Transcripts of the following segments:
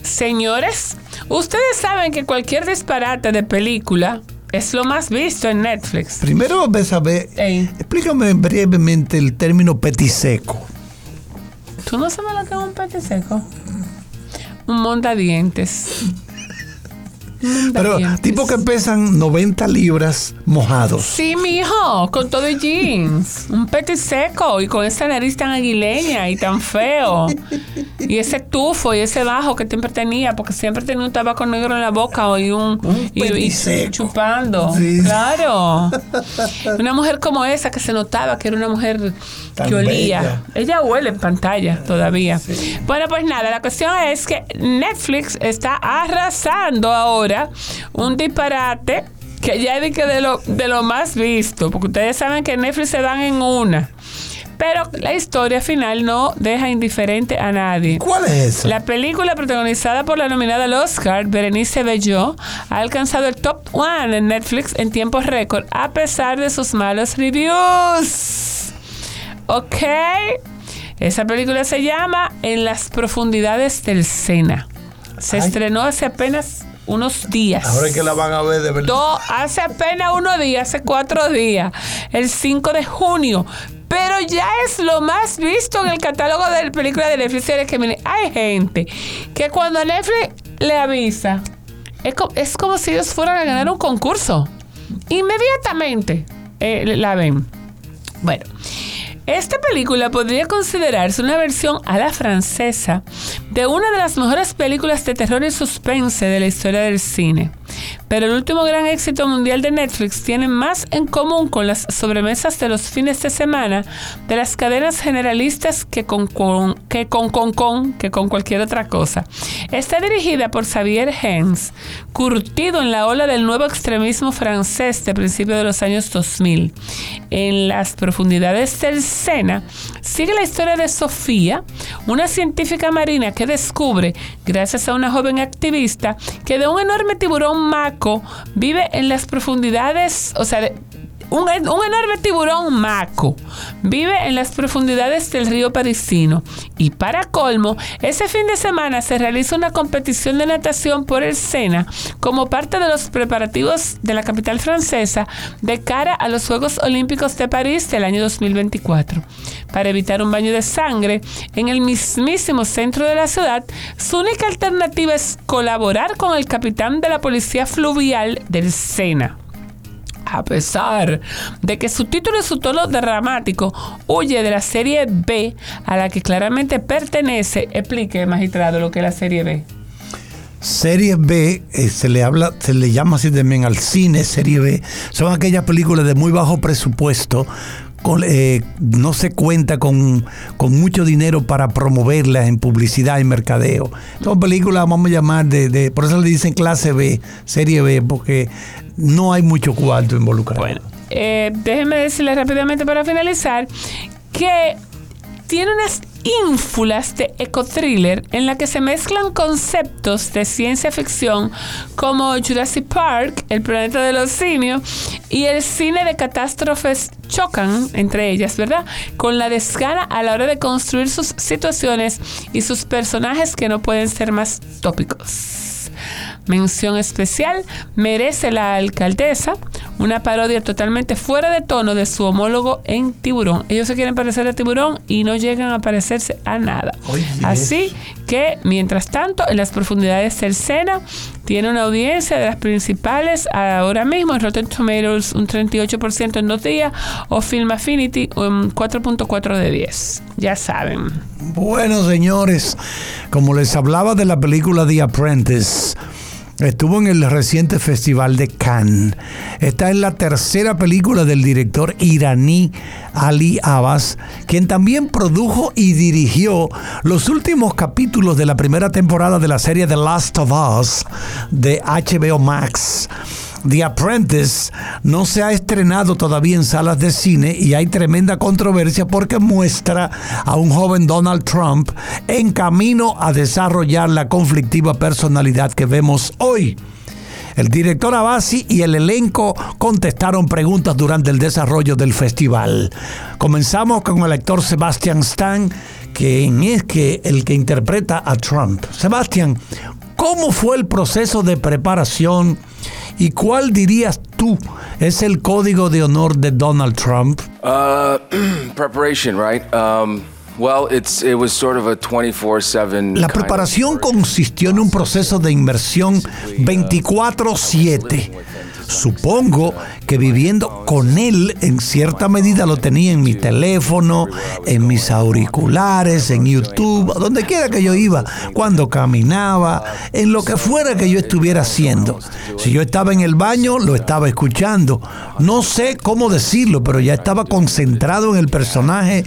Señores, ustedes saben que cualquier disparate de película es lo más visto en Netflix. Primero, Besabé, explícame brevemente el término petiseco. ¿Tú no sabes lo que es un petiseco? Un montadientes. Pero tipo que pesan 90 libras mojados. Sí, mijo, con todo el jeans. Un petiseco y con esa nariz tan aguileña y tan feo. Y ese tufo y ese bajo que siempre tenía, porque siempre tenía un tabaco negro en la boca y y chupando. Sí. Claro. Una mujer como esa que se notaba que era una mujer tan que olía. Bella. Ella huele en pantalla todavía. Sí. Bueno, pues nada, la cuestión es que Netflix está arrasando ahora un disparate que ya dije de lo más visto, porque ustedes saben que Netflix se dan en una. Pero la historia final no deja indiferente a nadie. ¿Cuál es esa? La película protagonizada por la nominada al Oscar, Berenice Bejo, ha alcanzado el top 1 en Netflix en tiempo récord, a pesar de sus malos reviews. Ok. Esa película se llama En las profundidades del Sena. Se estrenó hace apenas unos días. Ahora es que la van a ver de verdad. Hace apenas unos días, hace 4 días, el 5 de junio. Pero ya es lo más visto en el catálogo de películas de Netflix. Que miren, hay gente que cuando Netflix le avisa, es como si ellos fueran a ganar un concurso. Inmediatamente la ven. Bueno, esta película podría considerarse una versión a la francesa de una de las mejores películas de terror y suspense de la historia del cine. Pero el último gran éxito mundial de Netflix tiene más en común con las sobremesas de los fines de semana de las cadenas generalistas que con cualquier otra cosa. Está dirigida por Xavier Hens, curtido en la ola del nuevo extremismo francés de principios de los años 2000. En las profundidades del Sena sigue la historia de Sofía, una científica marina que descubre, gracias a una joven activista, que de un enorme tiburón maco vive en las profundidades, un enorme tiburón maco vive en las profundidades del río Parisino. Y para colmo, ese fin de semana se realiza una competición de natación por el Sena como parte de los preparativos de la capital francesa de cara a los Juegos Olímpicos de París del año 2024. Para evitar un baño de sangre en el mismísimo centro de la ciudad, su única alternativa es colaborar con el capitán de la policía fluvial del Sena. A pesar de que su título y su tono dramático huye de la serie B a la que claramente pertenece, explique, magistrado, lo que es la serie B. Serie B, se le llama así también al cine, serie B. Son aquellas películas de muy bajo presupuesto. No se cuenta con mucho dinero para promoverlas en publicidad y mercadeo. Son películas, vamos a llamar, por eso le dicen clase B, serie B, porque no hay mucho cuarto involucrado. Bueno, déjenme decirles rápidamente para finalizar que tiene unas ínfulas de ecothriller en la que se mezclan conceptos de ciencia ficción como Jurassic Park, el planeta de los simios, y el cine de catástrofes chocan entre ellas, ¿verdad? Con la desgana a la hora de construir sus situaciones y sus personajes que no pueden ser más tópicos. Mención especial merece La Alcaldesa, una parodia totalmente fuera de tono de su homólogo en Tiburón. Ellos se quieren parecer a Tiburón y no llegan a parecerse a nada. Oye. Así que, mientras tanto, en las profundidades del Sena tiene una audiencia de las principales ahora mismo en Rotten Tomatoes un 38% en 2 días, o Film Affinity un 4.4 de 10. Ya saben. Bueno, señores, como les hablaba de la película The Apprentice, estuvo en el reciente Festival de Cannes. Esta es la tercera película del director iraní Ali Abbas, quien también produjo y dirigió los últimos capítulos de la primera temporada de la serie The Last of Us de HBO Max. The Apprentice no se ha estrenado todavía en salas de cine y hay tremenda controversia porque muestra a un joven Donald Trump en camino a desarrollar la conflictiva personalidad que vemos hoy. El director Abbasi y el elenco contestaron preguntas durante el desarrollo del festival. Comenzamos con el actor Sebastian Stan, quien es el que interpreta a Trump. Sebastian, ¿cómo fue el proceso de preparación y cuál dirías tú es el código de honor de Donald Trump? Preparation, right? Well, it was sort of a 24/7. La preparación consistió en un proceso de inmersión 24/7. Supongo que viviendo con él, en cierta medida lo tenía en mi teléfono, en mis auriculares, en YouTube, donde quiera que yo iba, cuando caminaba, en lo que fuera que yo estuviera haciendo. Si yo estaba en el baño, lo estaba escuchando. No sé cómo decirlo, pero ya estaba concentrado en el personaje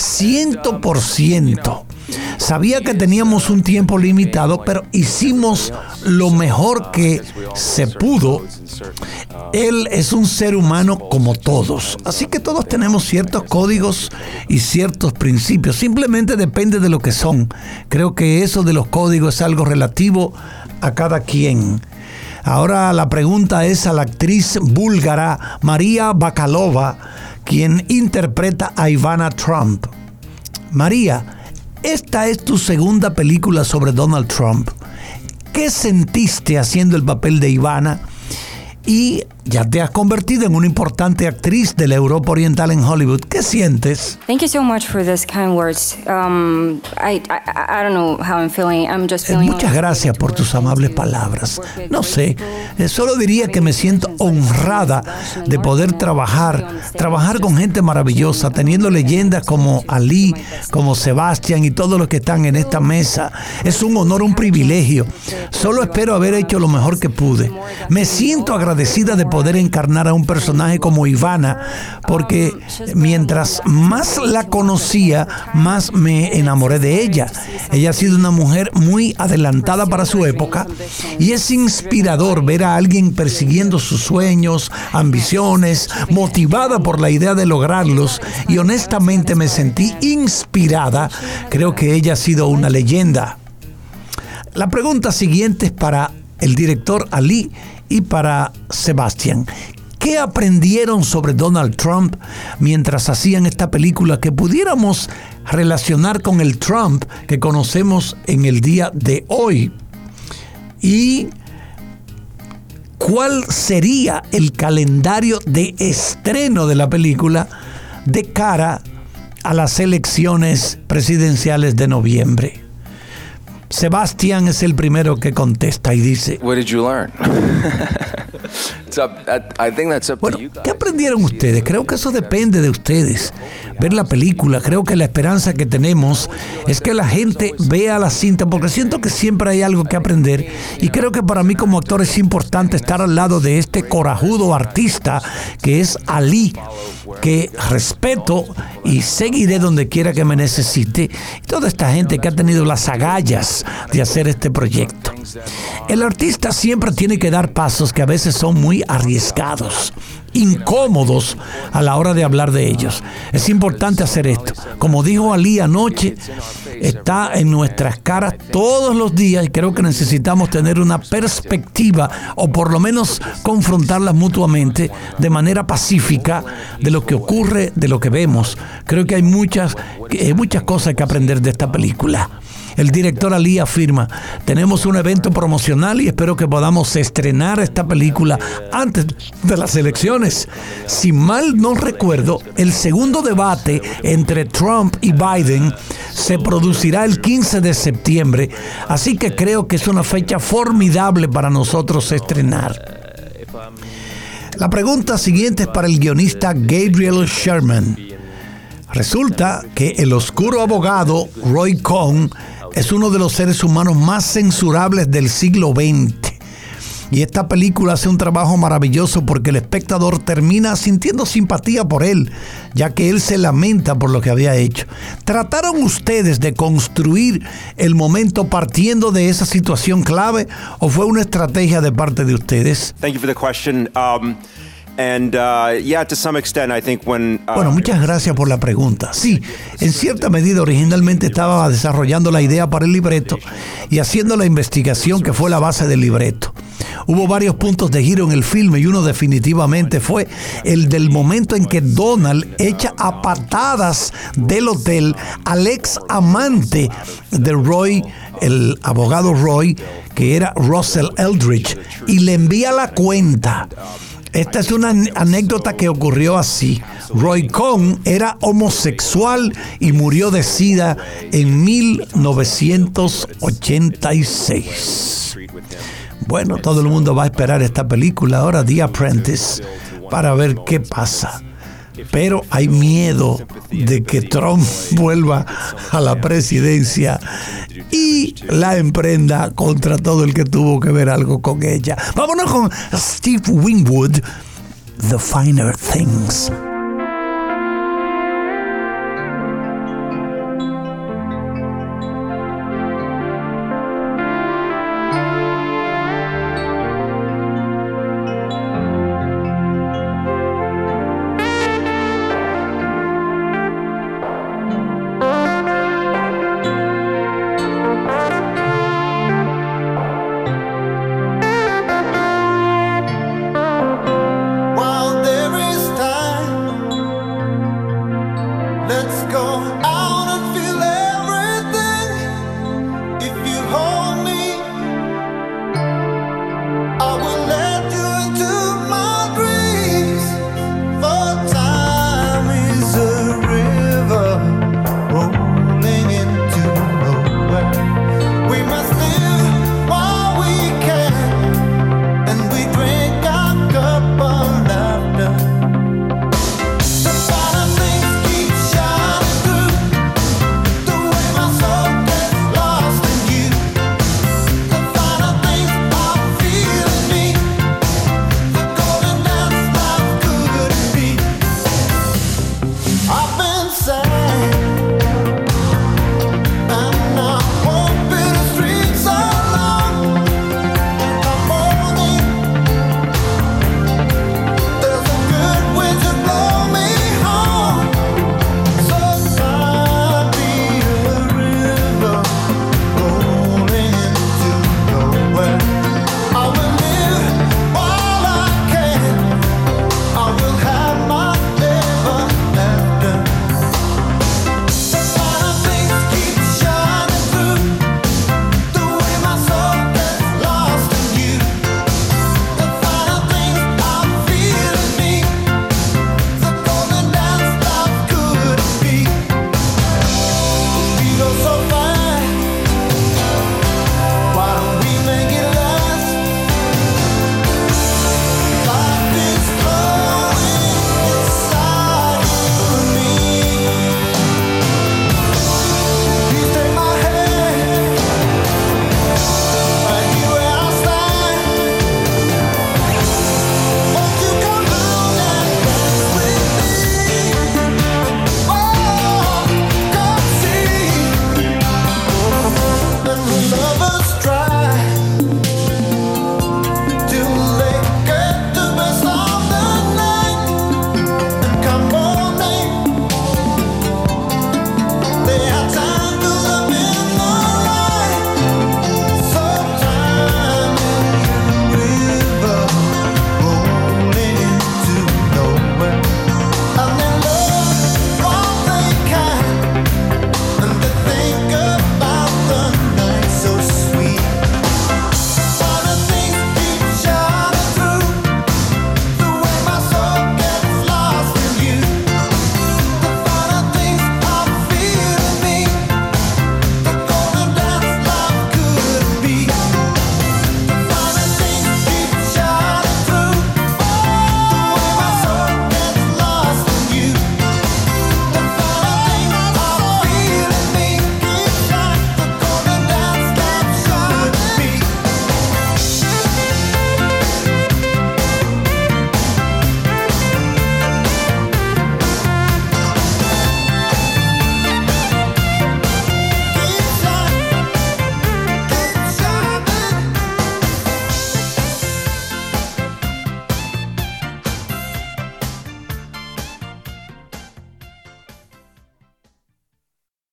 100%. Sabía que teníamos un tiempo limitado, pero hicimos lo mejor que se pudo. Él es un ser humano como todos, así que todos tenemos ciertos códigos y ciertos principios. Simplemente depende de lo que son. Creo que eso de los códigos es algo relativo a cada quien. Ahora la pregunta es a la actriz búlgara María Bakalova, quien interpreta a Ivana Trump. María, esta es tu segunda película sobre Donald Trump. ¿Qué sentiste haciendo el papel de Ivana? Y ya te has convertido en una importante actriz de la Europa Oriental en Hollywood. ¿Qué sientes? Thank you so much for these kind words. I don't know how I'm feeling. I'm just feeling. Muchas gracias por tus amables palabras. No sé, solo diría que me siento honrada de poder trabajar con gente maravillosa, teniendo leyendas como Ali, como Sebastián y todos los que están en esta mesa. Es un honor, un privilegio. Solo espero haber hecho lo mejor que pude. Me siento agradecida de poder encarnar a un personaje como Ivana, porque mientras más la conocía, más me enamoré de ella. Ella ha sido una mujer muy adelantada para su época y es inspirador ver a alguien persiguiendo sus sueños, ambiciones, motivada por la idea de lograrlos, y honestamente me sentí inspirada. Creo que ella ha sido una leyenda. La pregunta siguiente es para el director Ali y para Sebastián. ¿Qué aprendieron sobre Donald Trump mientras hacían esta película que pudiéramos relacionar con el Trump que conocemos en el día de hoy? ¿Y cuál sería el calendario de estreno de la película de cara a las elecciones presidenciales de noviembre? Sebastián es el primero que contesta y dice: What did you learn? Bueno, ¿qué aprendieron ustedes? Creo que eso depende de ustedes. Ver la película, creo que la esperanza que tenemos es que la gente vea la cinta, porque siento que siempre hay algo que aprender, y creo que para mí como actor es importante estar al lado de este corajudo artista que es Ali, que respeto y seguiré donde quiera que me necesite, y toda esta gente que ha tenido las agallas de hacer este proyecto. El artista siempre tiene que dar pasos que a veces son muy arriesgados, incómodos a la hora de hablar de ellos. Es importante hacer esto. Como dijo Ali anoche, está en nuestras caras todos los días, y creo que necesitamos tener una perspectiva, o por lo menos confrontarlas mutuamente de manera pacífica, de lo que ocurre, de lo que vemos. Creo que hay muchas cosas que aprender de esta película. El director Ali afirma: tenemos un evento promocional y espero que podamos estrenar esta película antes de las elecciones. Si mal no recuerdo, el segundo debate entre Trump y Biden se producirá el 15 de septiembre, así que creo que es una fecha formidable para nosotros estrenar. La pregunta siguiente es para el guionista Gabriel Sherman. Resulta que el oscuro abogado Roy Cohn es uno de los seres humanos más censurables del siglo XX. Y esta película hace un trabajo maravilloso porque el espectador termina sintiendo simpatía por él, ya que él se lamenta por lo que había hecho. ¿Trataron ustedes de construir el momento partiendo de esa situación clave o fue una estrategia de parte de ustedes? Thank you for the question. And yeah, to some extent, I think when Bueno, muchas gracias por la pregunta. Sí, en cierta medida originalmente estaba desarrollando la idea para el libreto y haciendo la investigación que fue la base del libreto. Hubo varios puntos de giro en el filme y uno definitivamente fue el del momento en que Donald echa a patadas del hotel al ex amante de Roy, el abogado Roy, que era Russell Eldridge, y le envía la cuenta. Esta es una anécdota que ocurrió así. Roy Cohn era homosexual y murió de SIDA en 1986. Bueno, todo el mundo va a esperar esta película ahora, The Apprentice, para ver qué pasa. Pero hay miedo de que Trump vuelva a la presidencia y la emprenda contra todo el que tuvo que ver algo con ella. Vámonos con Steve Winwood, The Finer Things.